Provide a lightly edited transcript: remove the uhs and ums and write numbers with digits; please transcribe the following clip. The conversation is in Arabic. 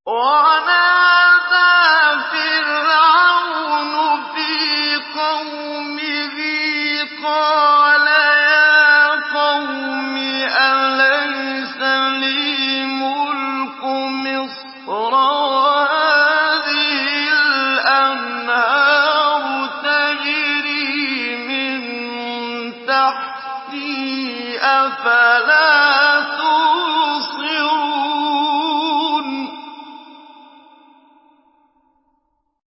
وَنَادَىٰ فِرْعَوْنُ فِي قَوْمِهِ قَالَ يَا قَوْمِ أَلَيْسَ لِي مُلْكُ مِصْرَ وَهَٰذِهِ الْأَنْهَارُ تَجْرِي مِن تَحْتِي ۖ أَفَلَا تُبْصِرُونَ